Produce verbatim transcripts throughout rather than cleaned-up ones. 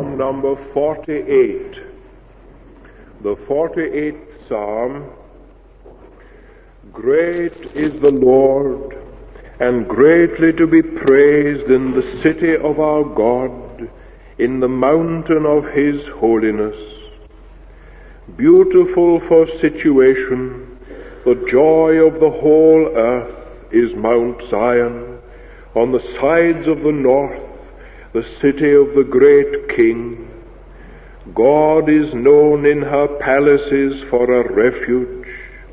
Psalm number forty-eight. The forty-eighth Psalm. Great is the Lord, and greatly to be praised in the city of our God, in the mountain of his holiness. Beautiful for situation, the joy of the whole earth is Mount Zion, on the sides of the north, the city of the great King. God is known in her palaces for a refuge.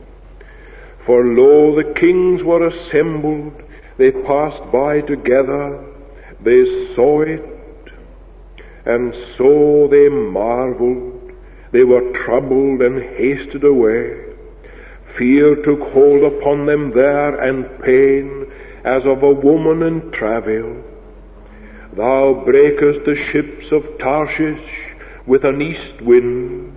For lo, the kings were assembled, they passed by together, they saw it, and so they marveled, they were troubled and hasted away. Fear took hold upon them there, and pain, as of a woman in travail. Thou breakest the ships of Tarshish with an east wind.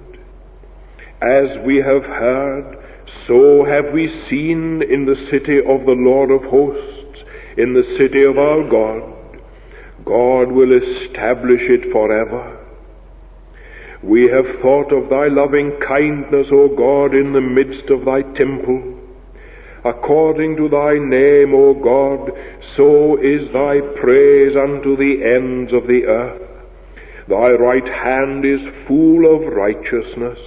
As we have heard, so have we seen in the city of the Lord of hosts, in the city of our God. God will establish it forever. We have thought of thy loving kindness, O God, in the midst of thy temple. According to thy name, O God, so is thy praise unto the ends of the earth. Thy right hand is full of righteousness.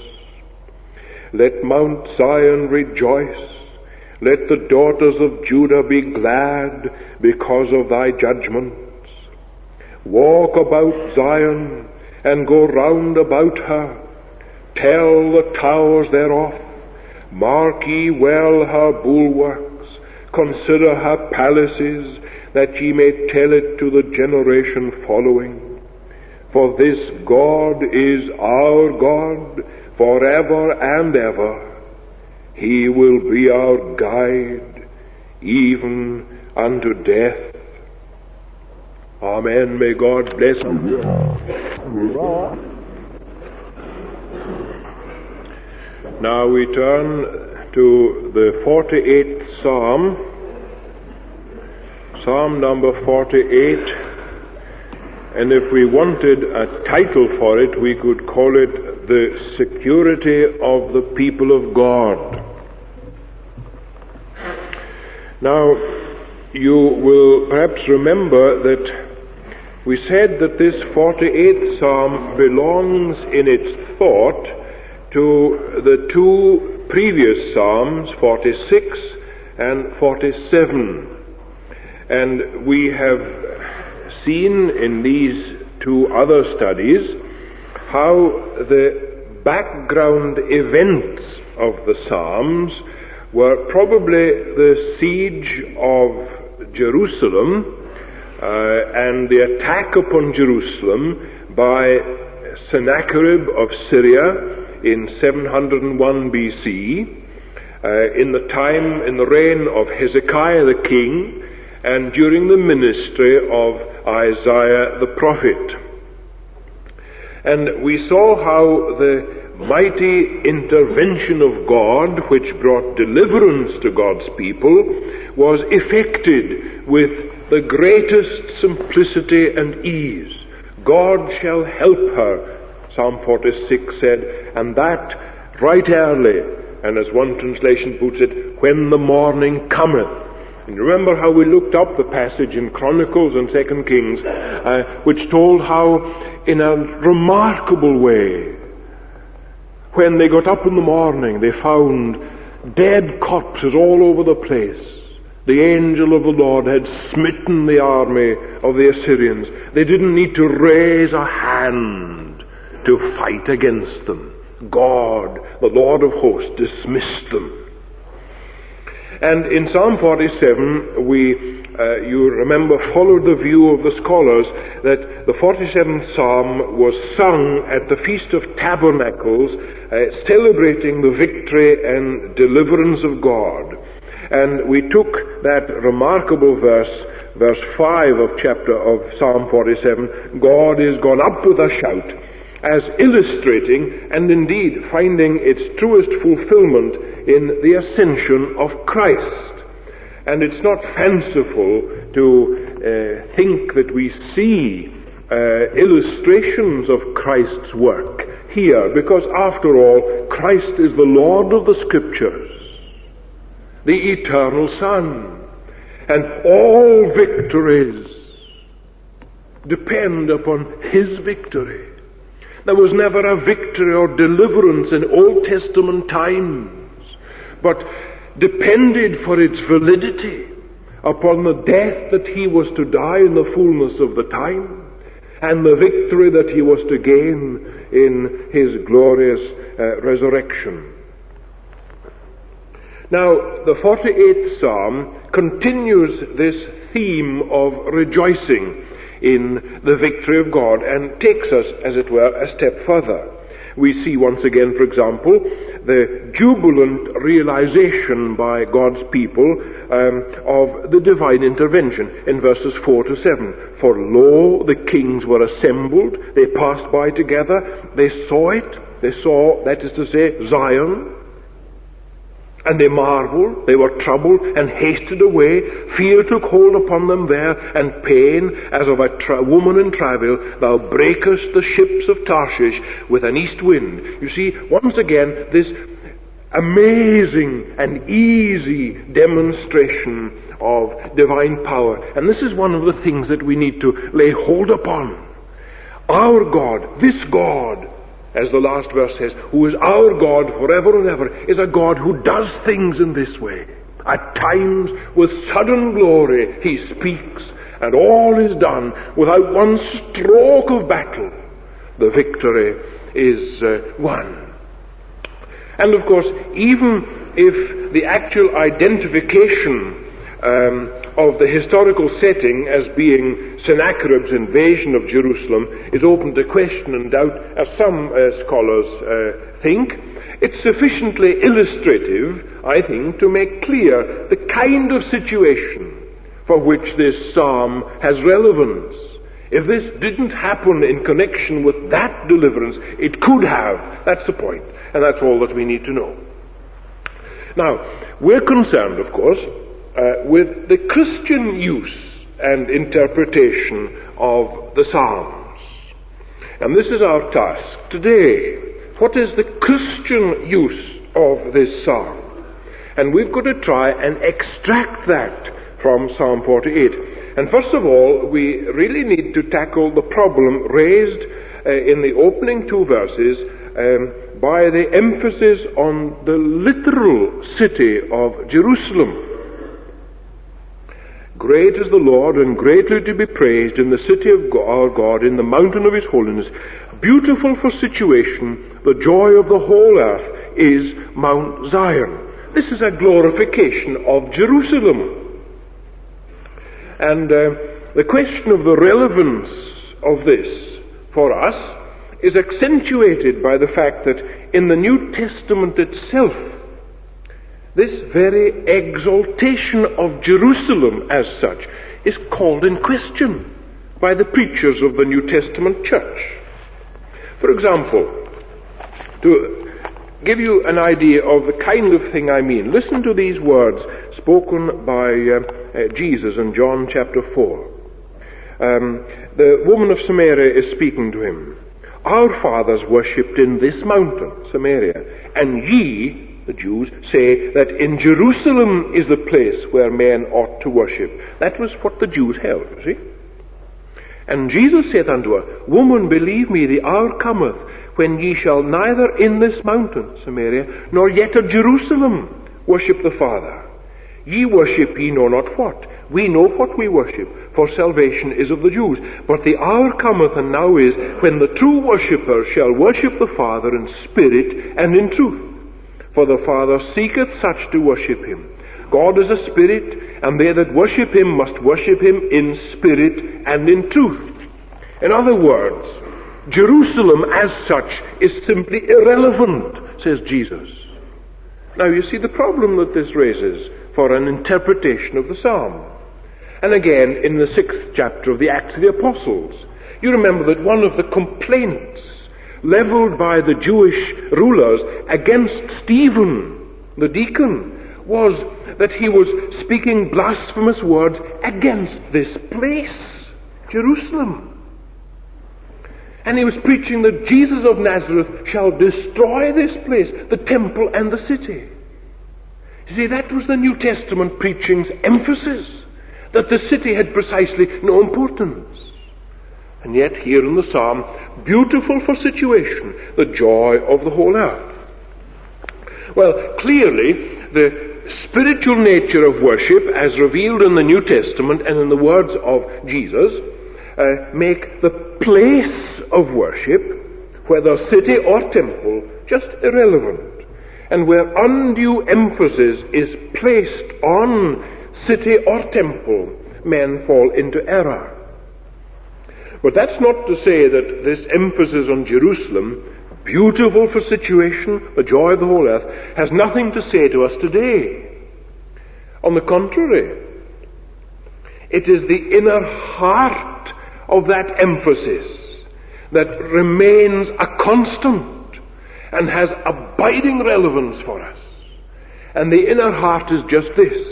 Let Mount Zion rejoice. Let the daughters of Judah be glad because of thy judgments. Walk about Zion and go round about her. Tell the towers thereof. Mark ye well her bulwarks. Consider her palaces, that ye may tell it to the generation following. For this God is our God forever and ever. He will be our guide, even unto death. Amen. May God bless you. Now we turn to the forty-eighth Psalm, Psalm number forty-eight, and if we wanted a title for it, we could call it The Security of the People of God. Now, you will perhaps remember that we said that this forty-eighth Psalm belongs in its thought to the two previous Psalms, forty-six and forty-seven. And we have seen in these two other studies how the background events of the Psalms were probably the siege of Jerusalem uh, and the attack upon Jerusalem by Sennacherib of Syria in seven hundred one B C, uh, in the time, in the reign of Hezekiah the king, and during the ministry of Isaiah the prophet. And we saw how the mighty intervention of God, which brought deliverance to God's people, was effected with the greatest simplicity and ease. God shall help her, Psalm forty-six said, and that right early, and as one translation puts it, when the morning cometh. And remember how we looked up the passage in Chronicles and Second Kings, uh, which told how, in a remarkable way, when they got up in the morning, they found dead corpses all over the place. The angel of the Lord had smitten the army of the Assyrians. They didn't need to raise a hand to fight against them. God, the Lord of hosts, dismissed them. And in Psalm forty-seven, we, uh, you remember, followed the view of the scholars that the forty-seventh Psalm was sung at the Feast of Tabernacles, uh, celebrating the victory and deliverance of God. And we took that remarkable verse, verse five of chapter of Psalm forty-seven, God is gone up with a shout, as illustrating and indeed finding its truest fulfillment in the ascension of Christ. And it's not fanciful to uh, think that we see uh, illustrations of Christ's work here, because after all, Christ is the Lord of the Scriptures, the eternal Son, and all victories depend upon His victory. There was never a victory or deliverance in Old Testament times, but depended for its validity upon the death that He was to die in the fullness of the time, and the victory that He was to gain in His glorious uh, resurrection. Now, the forty-eighth Psalm continues this theme of rejoicing in the victory of God and takes us, as it were, a step further. We see once again, for example, the jubilant realization by God's people um, of the divine intervention in verses four to seven. For lo, the kings were assembled, they passed by together, they saw it, they saw, that is to say, Zion, and they marveled, they were troubled, and hasted away. Fear took hold upon them there, and pain, as of a tra- woman in travail. Thou breakest the ships of Tarshish with an east wind. You see, once again, this amazing and easy demonstration of divine power. And this is one of the things that we need to lay hold upon. Our God, this God, as the last verse says, who is our God forever and ever, is a God who does things in this way. At times, with sudden glory, He speaks, and all is done without one stroke of battle. The victory is uh, won. And of course, even if the actual identification um, of the historical setting as being Sennacherib's invasion of Jerusalem is open to question and doubt, as some uh, scholars uh, think, it's sufficiently illustrative, I think, to make clear the kind of situation for which this psalm has relevance. If this didn't happen in connection with that deliverance, it could have. That's the point, and that's all that we need to know. Now, we're concerned, of course, Uh, with the Christian use and interpretation of the Psalms. And this is our task today. What is the Christian use of this Psalm? And we've got to try and extract that from Psalm forty-eight. And first of all, we really need to tackle the problem raised uh, in the opening two verses um, by the emphasis on the literal city of Jerusalem. Great is the Lord, and greatly to be praised in the city of our God, in the mountain of His holiness. Beautiful for situation, the joy of the whole earth is Mount Zion. This is a glorification of Jerusalem. And uh, the question of the relevance of this for us is accentuated by the fact that in the New Testament itself, this very exaltation of Jerusalem as such is called in question by the preachers of the New Testament church. For example, to give you an idea of the kind of thing I mean, listen to these words spoken by uh, uh, Jesus in John chapter four. Um, the woman of Samaria is speaking to Him. Our fathers worshipped in this mountain, Samaria, and ye, the Jews, say that in Jerusalem is the place where men ought to worship. That was what the Jews held, you see. And Jesus saith unto her, Woman, believe me, the hour cometh when ye shall neither in this mountain, Samaria, nor yet at Jerusalem worship the Father. Ye worship ye know not what. We know what we worship, for salvation is of the Jews. But the hour cometh, and now is, when the true worshippers shall worship the Father in spirit and in truth. For the Father seeketh such to worship Him. God is a spirit, and they that worship Him must worship Him in spirit and in truth. In other words, Jerusalem as such is simply irrelevant, says Jesus. Now you see the problem that this raises for an interpretation of the Psalm. And again, in the sixth chapter of the Acts of the Apostles, you remember that one of the complaints leveled by the Jewish rulers against Stephen, the deacon, was that he was speaking blasphemous words against this place, Jerusalem. And he was preaching that Jesus of Nazareth shall destroy this place, the temple and the city. You see, that was the New Testament preaching's emphasis, that the city had precisely no importance. And yet here in the psalm, beautiful for situation, the joy of the whole earth. Well, clearly, the spiritual nature of worship, as revealed in the New Testament and in the words of Jesus, uh, make the place of worship, whether city or temple, just irrelevant. And where undue emphasis is placed on city or temple, men fall into error. But that's not to say that this emphasis on Jerusalem, beautiful for situation, the joy of the whole earth, has nothing to say to us today. On the contrary, it is the inner heart of that emphasis that remains a constant and has abiding relevance for us. And the inner heart is just this.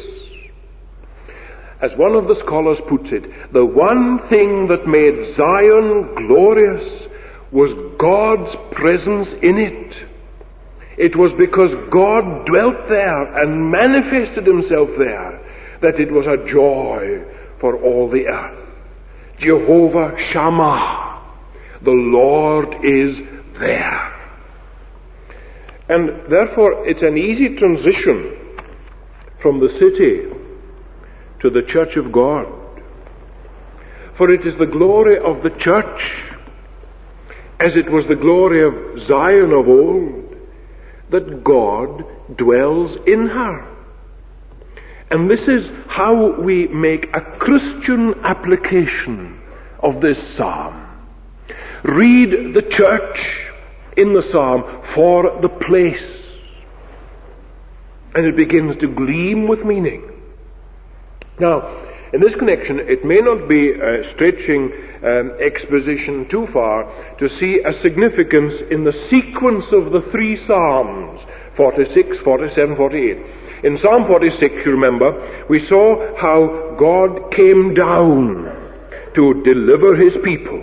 As one of the scholars puts it, the one thing that made Zion glorious was God's presence in it. It was because God dwelt there and manifested himself there that it was a joy for all the earth. Jehovah Shammah, the Lord is there. And therefore it's an easy transition from the city to the church of God. For it is the glory of the church, as it was the glory of Zion of old, that God dwells in her. And this is how we make a Christian application of this psalm. Read the church in the psalm for the place, and it begins to gleam with meaning. Now, in this connection, it may not be uh, stretching um, exposition too far to see a significance in the sequence of the three psalms, forty-six, forty-seven, forty-eight. In Psalm forty-six, you remember, we saw how God came down to deliver his people.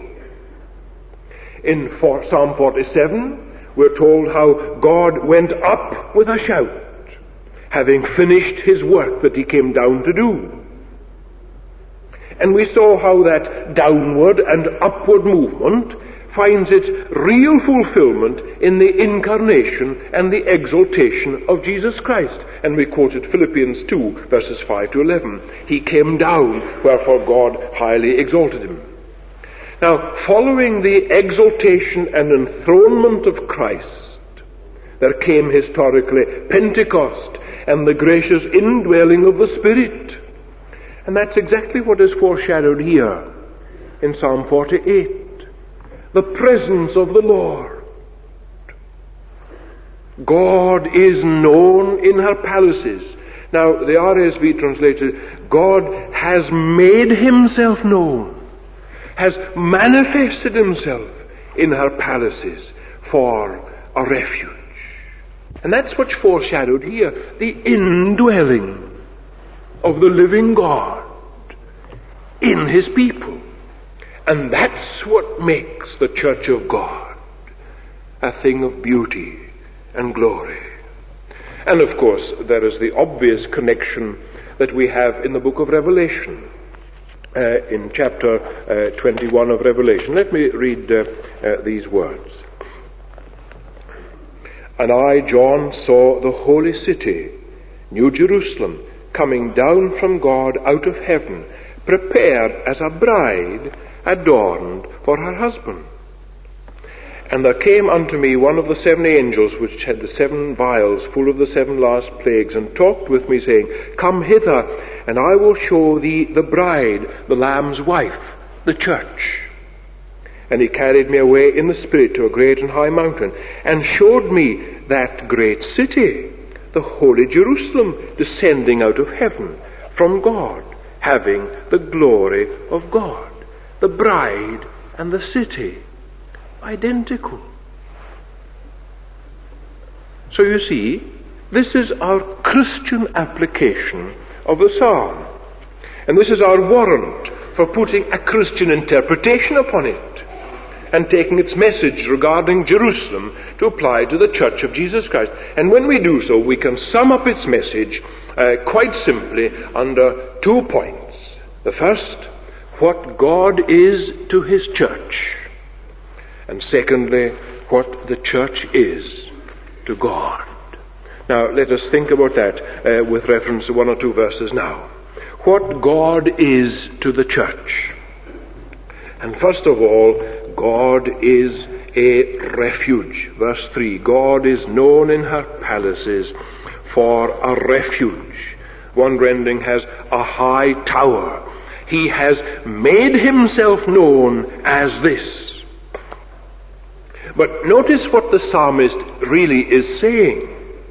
In for Psalm forty-seven, we're told how God went up with a shout, having finished his work that he came down to do. And we saw how that downward and upward movement finds its real fulfillment in the incarnation and the exaltation of Jesus Christ. And we quoted Philippians two, verses five to eleven. He came down, wherefore God highly exalted him. Now, following the exaltation and enthronement of Christ, there came historically Pentecost and the gracious indwelling of the Spirit. And that's exactly what is foreshadowed here in Psalm forty-eight. The presence of the Lord. God is known in her palaces. Now, the R S V translated, God has made himself known, has manifested himself in her palaces for a refuge. And that's what's foreshadowed here, the indwelling of the living God in his people. And that's what makes the church of God a thing of beauty and glory. And of course, there is the obvious connection that we have in the book of Revelation, uh, in chapter uh, twenty-one of Revelation. Let me read uh, uh, these words. And I, John, saw the holy city, New Jerusalem, coming down from God out of heaven, prepared as a bride adorned for her husband. And there came unto me one of the seven angels which had the seven vials full of the seven last plagues, and talked with me, saying, Come hither, and I will show thee the bride, the Lamb's wife, the church. And he carried me away in the Spirit to a great and high mountain, and showed me that great city, the holy Jerusalem, descending out of heaven from God, having the glory of God. The bride and the city, identical. So you see, this is our Christian application of the psalm. And this is our warrant for putting a Christian interpretation upon it. and taking its message regarding Jerusalem to apply to the Church of Jesus Christ. And when we do so, we can sum up its message uh, quite simply under two points. The first, what God is to his church. And secondly, what the church is to God. Now, let us think about that uh, with reference to one or two verses now. What God is to the church. And first of all, God is a refuge. Verse three, God is known in her palaces for a refuge. One rendering has a high tower. He has made himself known as this. But notice what the psalmist really is saying.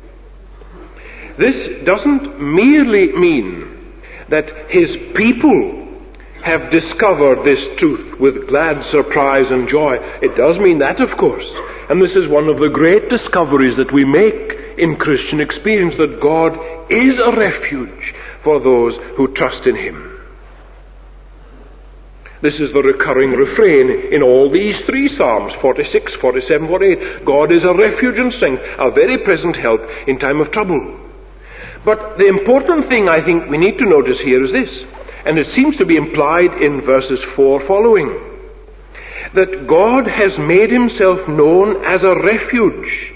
This doesn't merely mean that his people have discovered this truth with glad surprise and joy. It does mean that, of course. And this is one of the great discoveries that we make in Christian experience, that God is a refuge for those who trust in him. This is the recurring refrain in all these three Psalms, forty-six, forty-seven, forty-eight. God is a refuge and strength, a very present help in time of trouble. But the important thing I think we need to notice here is this, and it seems to be implied in verses four following, that God has made himself known as a refuge.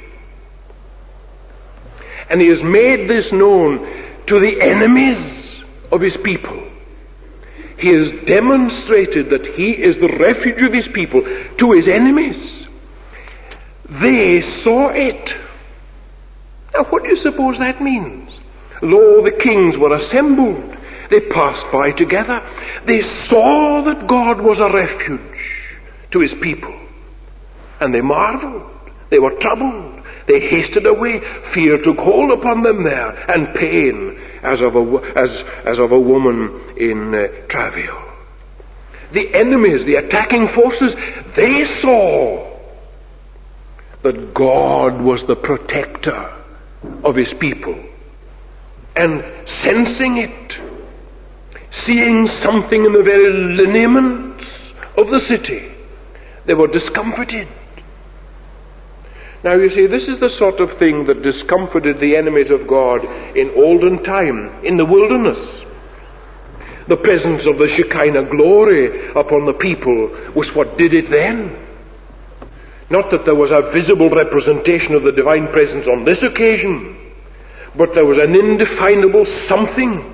And he has made this known to the enemies of his people. He has demonstrated that he is the refuge of his people to his enemies. They saw it. Now, what do you suppose that means? Lo, the kings were assembled. They passed by together. They saw that God was a refuge to his people. And they marveled. They were troubled. They hasted away. Fear took hold upon them there, and pain as of a, as, as of a woman in uh, travail. The enemies, the attacking forces, they saw that God was the protector of his people. And sensing it, seeing something in the very lineaments of the city, they were discomfited. Now you see, this is the sort of thing that discomforted the enemies of God in olden time, in the wilderness. The presence of the Shekinah glory upon the people was what did it then. Not that there was a visible representation of the divine presence on this occasion, but there was an indefinable something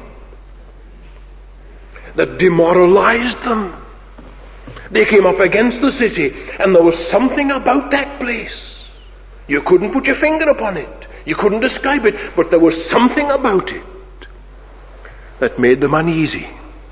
that demoralized them. They came up against the city, and there was something about that place. You couldn't put your finger upon it. You couldn't describe it, but there was something about it that made them uneasy.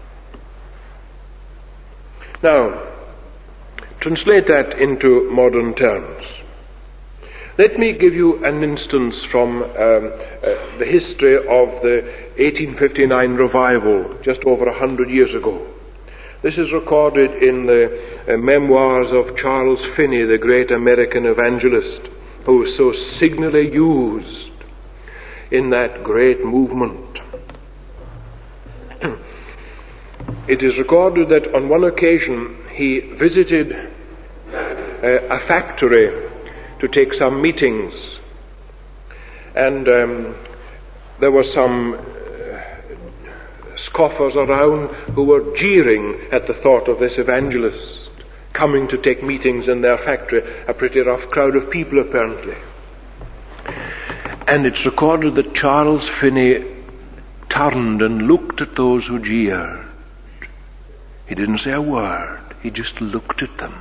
Now, translate that into modern terms. Let me give you an instance from um, uh, the history of the eighteen fifty-nine revival, just over a hundred years ago. This is recorded in the uh, memoirs of Charles Finney, the great American evangelist, who was so signally used in that great movement. It is recorded that on one occasion he visited uh, a factory to take some meetings, and um, there were some uh, scoffers around who were jeering at the thought of this evangelist coming to take meetings in their factory, a pretty rough crowd of people apparently. And it's recorded that Charles Finney turned and looked at those who jeered. He didn't say a word, he just looked at them.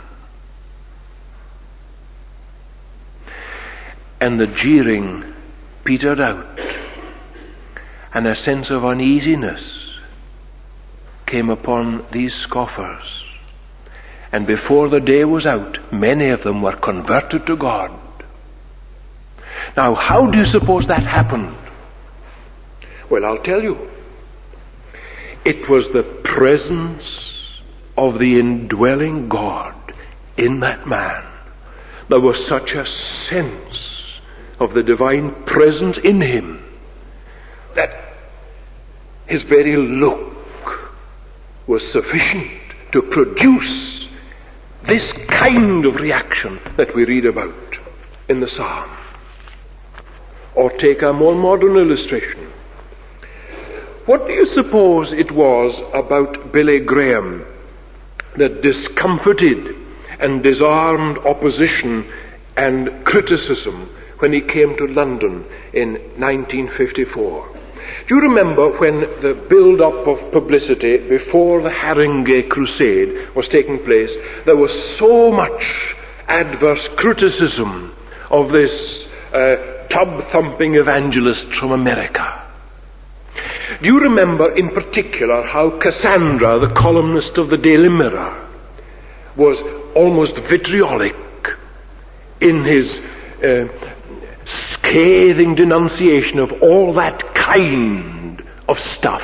And the jeering petered out, and a sense of uneasiness came upon these scoffers. And before the day was out, many of them were converted to God. Now, how do you suppose that happened? Well, I'll tell you. It was the presence of the indwelling God in that man. There was such a sense of the divine presence in him that his very look was sufficient to produce this kind of reaction that we read about in the psalm. Or take a more modern illustration. What do you suppose it was about Billy Graham that discomforted and disarmed opposition and criticism when he came to London in nineteen fifty-four? Do you remember when the build-up of publicity before the Haringey Crusade was taking place, there was so much adverse criticism of this uh, tub-thumping evangelist from America? Do you remember in particular how Cassandra, the columnist of the Daily Mirror, was almost vitriolic in his uh, scathing denunciation of all that kind of stuff?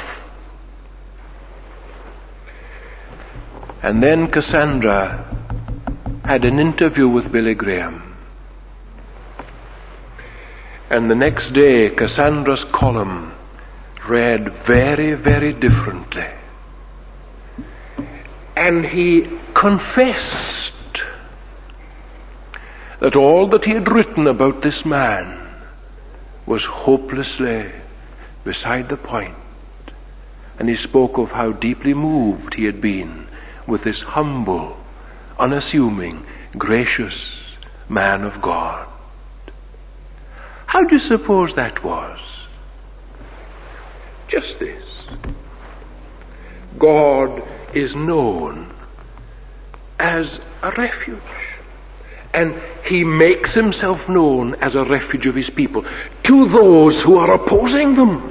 And then Cassandra had an interview with Billy Graham. And the next day, Cassandra's column read very, very differently. And he confessed that all that he had written about this man was hopelessly beside the point. And he spoke of how deeply moved he had been with this humble, unassuming, gracious man of God. How do you suppose that was? Just this. God is known as a refuge. And he makes himself known as a refuge of his people to those who are opposing them.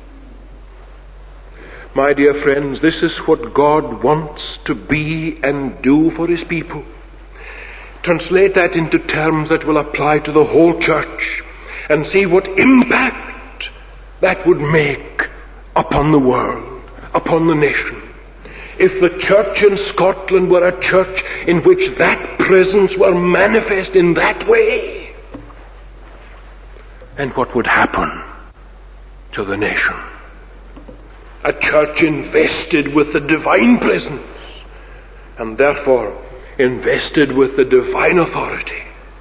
My dear friends, this is what God wants to be and do for his people. Translate that into terms that will apply to the whole church and see what impact that would make upon the world, upon the nation. If the church in Scotland were a church in which that presence were manifest in that way, and what would happen to the nation? A church invested with the divine presence, and therefore invested with the divine authority.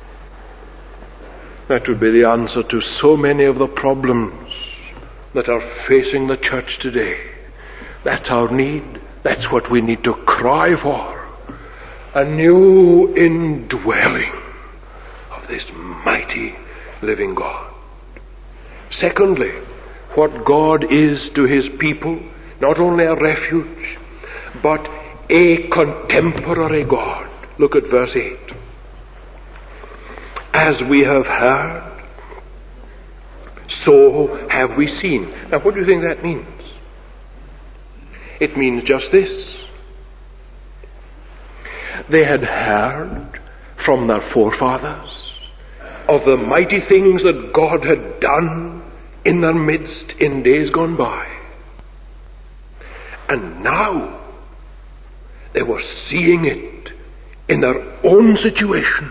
That would be the answer to so many of the problems that are facing the church today. That's our need. That's what we need to cry for. A new indwelling of this mighty living God. Secondly, what God is to his people, not only a refuge, but a contemporary God. Look at verse eight. As we have heard, so have we seen. Now what do you think that means? It means just this. They had heard from their forefathers of the mighty things that God had done in their midst in days gone by. And now they were seeing it in their own situation.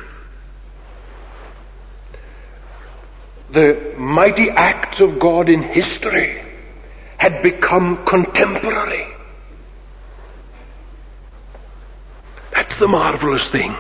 The mighty acts of God in history had become contemporary. That's the marvelous thing.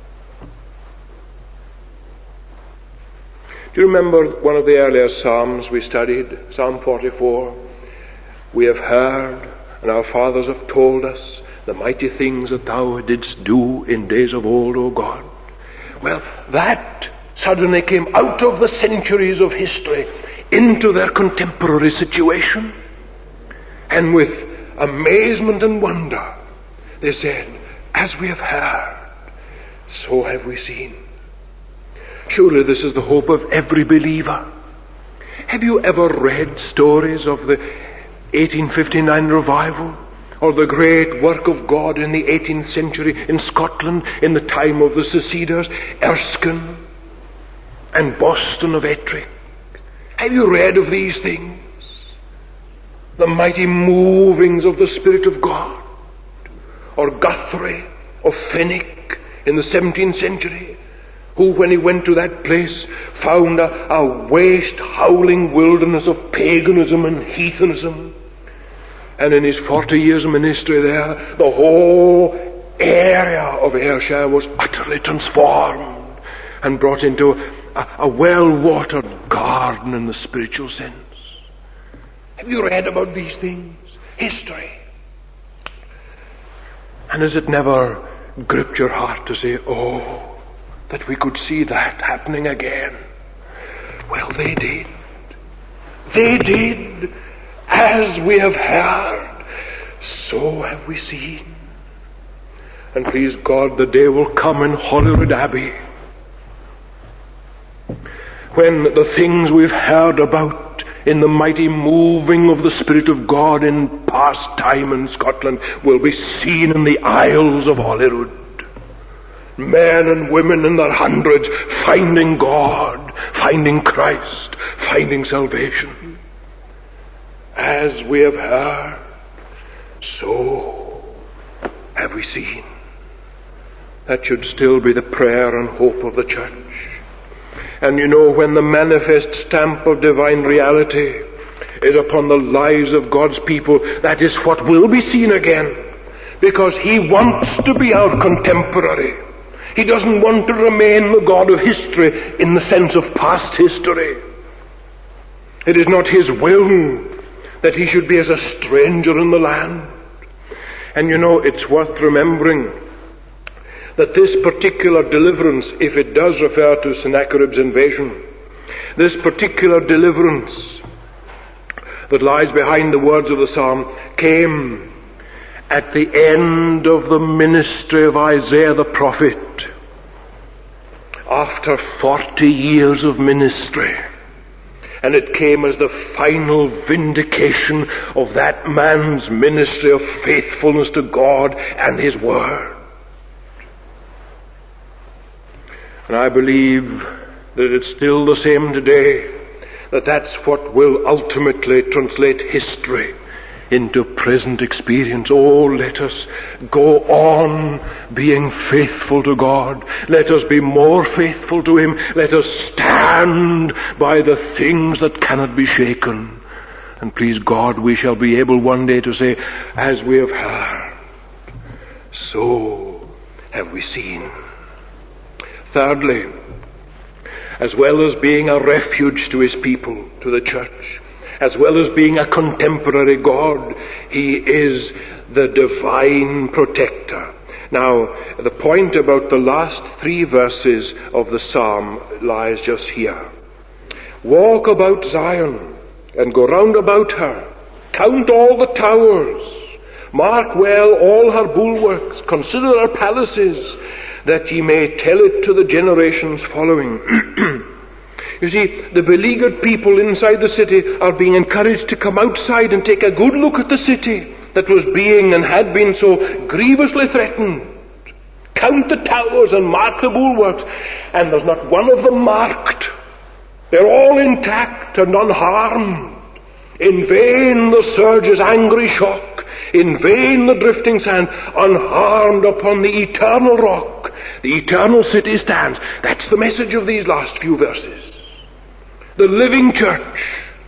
Do you remember one of the earlier Psalms we studied, Psalm forty-four? We have heard, and our fathers have told us, the mighty things that thou didst do in days of old, O God. Well, that suddenly came out of the centuries of history into their contemporary situation. And with amazement and wonder, they said, as we have heard, so have we seen. Surely this is the hope of every believer. Have you ever read stories of the eighteen fifty-nine revival, or the great work of God in the eighteenth century in Scotland in the time of the seceders, Erskine and Boston of Ettrick? Have you read of these things? The mighty movings of the Spirit of God? Or Guthrie of Fenwick in the seventeenth century, who, when he went to that place, found a, a waste, howling wilderness of paganism and heathenism. And in his forty years of ministry there, the whole area of Ayrshire was utterly transformed and brought into a, a well-watered garden in the spiritual sense. Have you read about these things? History. And has it never gripped your heart to say, oh, that we could see that happening again? Well, they did. They did. As we have heard, so have we seen. And please God, the day will come in Holyrood Abbey when the things we've heard about in the mighty moving of the Spirit of God in past time in Scotland will be seen in the aisles of Holyrood. Men and women in their hundreds finding God, finding Christ, finding salvation. As we have heard, so have we seen. That should still be the prayer and hope of the church. And you know, when the manifest stamp of divine reality is upon the lives of God's people, that is what will be seen again. Because He wants to be our contemporary. He doesn't want to remain the God of history in the sense of past history. It is not His will that He should be as a stranger in the land. And you know, it's worth remembering that this particular deliverance, if it does refer to Sennacherib's invasion, this particular deliverance that lies behind the words of the psalm came at the end of the ministry of Isaiah the prophet, after forty years of ministry. And it came as the final vindication of that man's ministry of faithfulness to God and His Word. And I believe that it's still the same today, that that's what will ultimately translate history into present experience. Oh, let us go on being faithful to God. Let us be more faithful to Him. Let us stand by the things that cannot be shaken. And please God, we shall be able one day to say, as we have heard, so have we seen. Thirdly, as well as being a refuge to His people, to the church, as well as being a contemporary God, He is the divine protector. Now, the point about the last three verses of the psalm lies just here. Walk about Zion and go round about her. Count all the towers. Mark well all her bulwarks. Consider her palaces, that ye may tell it to the generations following. You see, the beleaguered people inside the city are being encouraged to come outside and take a good look at the city that was being and had been so grievously threatened. Count the towers and mark the bulwarks, and there's not one of them marked. They're all intact and unharmed. In vain the surge's angry shock, in vain the drifting sand, unharmed upon the eternal rock. The eternal city stands. That's the message of these last few verses. The living church,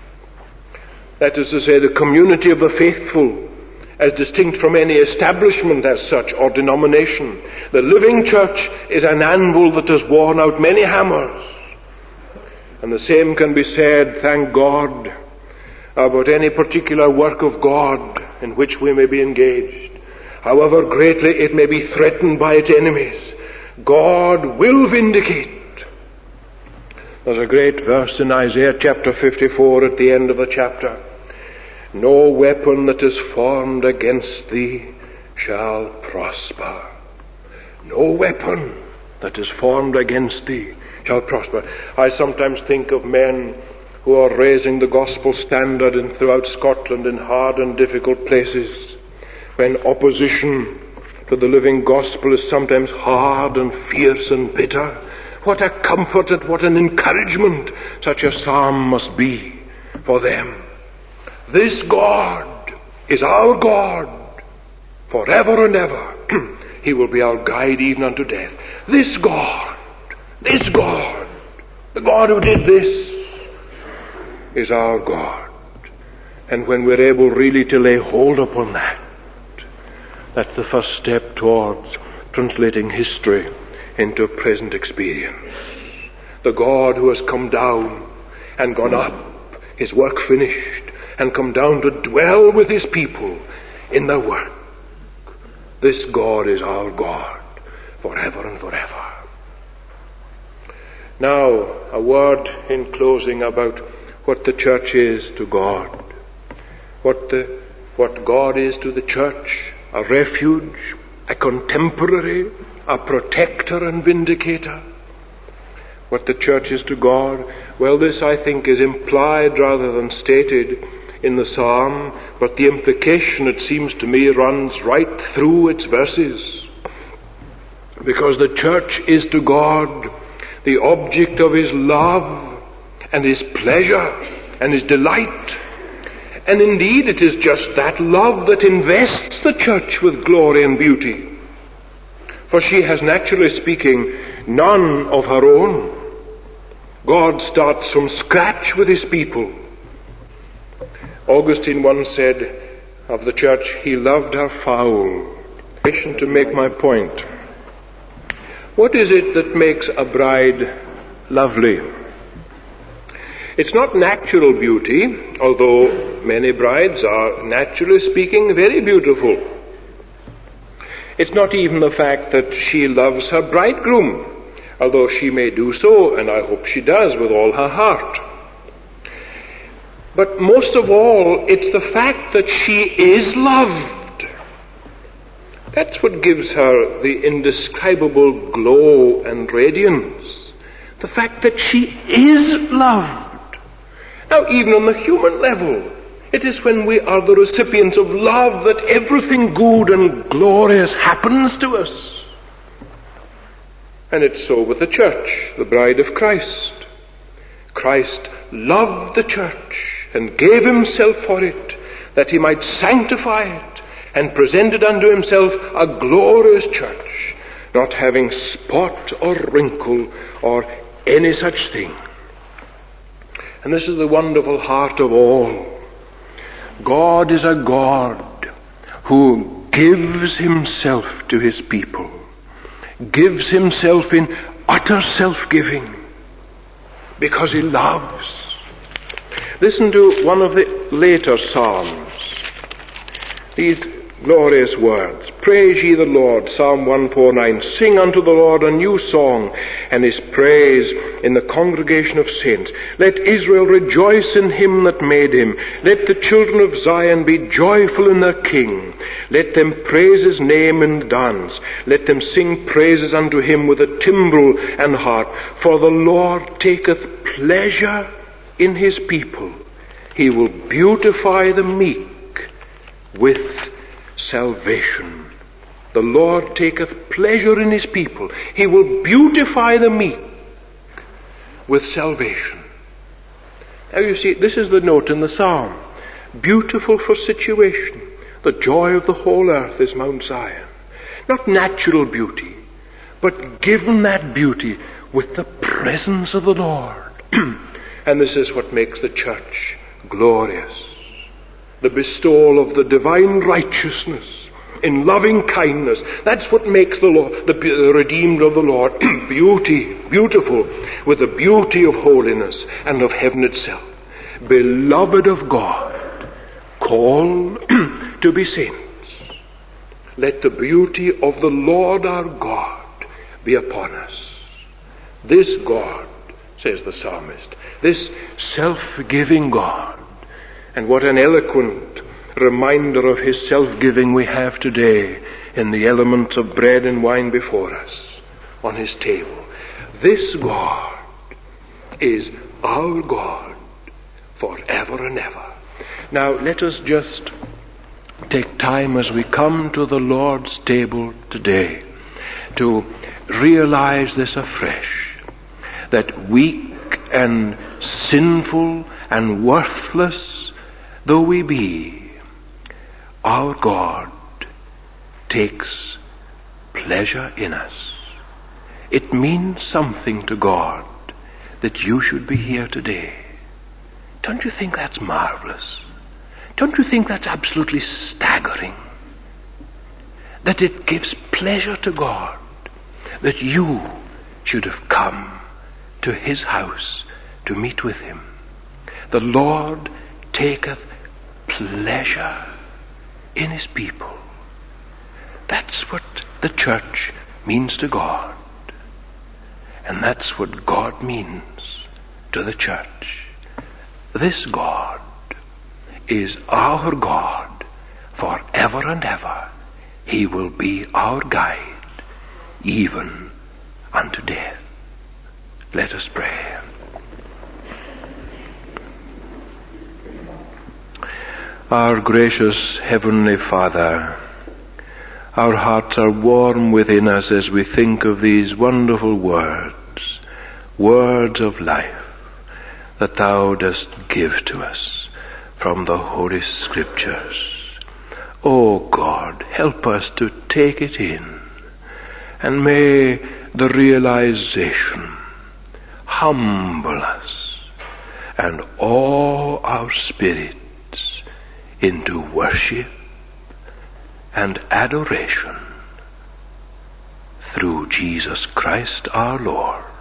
that is to say, the community of the faithful, as distinct from any establishment as such or denomination. The living church is an anvil that has worn out many hammers. And the same can be said, thank God, about any particular work of God in which we may be engaged. However greatly it may be threatened by its enemies, God will vindicate. There's a great verse in Isaiah chapter fifty-four at the end of the chapter. No weapon that is formed against thee shall prosper. No weapon that is formed against thee shall prosper. I sometimes think of men who are raising the gospel standard in, throughout Scotland in hard and difficult places, when opposition to the living gospel is sometimes hard and fierce and bitter. What a comfort and what an encouragement such a psalm must be for them. This God is our God forever and ever. He will be our guide even unto death. This God, this God, the God who did this, is our God. And when we're able really to lay hold upon that, That's the first step towards translating history into present experience. The God who has come down and gone up, his work finished, and come down to dwell with his people in their work. This God is our God forever and forever. Now, a word in closing about what the church is to God. What the, what God is to the church: a refuge, a contemporary, a protector and vindicator. What the church is to God, well, this I think is implied rather than stated in the psalm, but the implication, it seems to me, runs right through its verses. Because the church is to God the object of his love and his pleasure and his delight. And indeed it is just that love that invests the church with glory and beauty. For she has, naturally speaking, none of her own. God starts from scratch with his people. Augustine once said of the church, he loved her foul. To make my point, what is it that makes a bride lovely? It's not natural beauty, although many brides are, naturally speaking, very beautiful. It's not even the fact that she loves her bridegroom, although she may do so, and I hope she does, with all her heart. But most of all, it's the fact that she is loved. That's what gives her the indescribable glow and radiance. The fact that she is loved. Now, even on the human level, it is when we are the recipients of love that everything good and glorious happens to us. And it's so with the church, the bride of Christ. Christ loved the church and gave himself for it, that he might sanctify it, and presented unto himself a glorious church, not having spot or wrinkle or any such thing. And this is the wonderful heart of all. God is a God who gives himself to his people, gives himself in utter self-giving, because he loves. Listen to one of the later Psalms. These glorious words. Praise ye the Lord, Psalm one forty-nine. Sing unto the Lord a new song, and his praise in the congregation of saints. Let Israel rejoice in him that made him. Let the children of Zion be joyful in their King. Let them praise his name in dance. Let them sing praises unto him with a timbrel and harp. For the Lord taketh pleasure in his people. He will beautify the meek with salvation. The Lord taketh pleasure in his people. He will beautify the meek with salvation. Now you see, this is the note in the psalm. Beautiful for situation. The joy of the whole earth is Mount Zion. Not natural beauty, but given that beauty with the presence of the Lord. And this is what makes the church glorious. The bestowal of the divine righteousness in loving kindness. That's what makes the Lord, the redeemed of the Lord, beauty, beautiful, with the beauty of holiness and of heaven itself. Beloved of God, called to be saints. Let the beauty of the Lord our God be upon us. This God, says the psalmist, this self-giving God. And what an eloquent reminder of his self-giving we have today in the elements of bread and wine before us on his table. This God is our God forever and ever. Now let us just take time as we come to the Lord's table today to realize this afresh, that weak and sinful and worthless though we be, our God takes pleasure in us. It means something to God that you should be here today. Don't you think that's marvelous? Don't you think that's absolutely staggering? that it gives pleasure to God that you should have come to his house to meet with him. The Lord taketh pleasure in his people. That's what the church means to God. And that's what God means to the church. This God is our God forever and ever. He will be our guide even unto death. Let us pray. Our gracious Heavenly Father, our hearts are warm within us as we think of these wonderful words, words of life that Thou dost give to us from the Holy Scriptures. O God, help us to take it in, and may the realization humble us and awe our spirits into worship and adoration through Jesus Christ our Lord.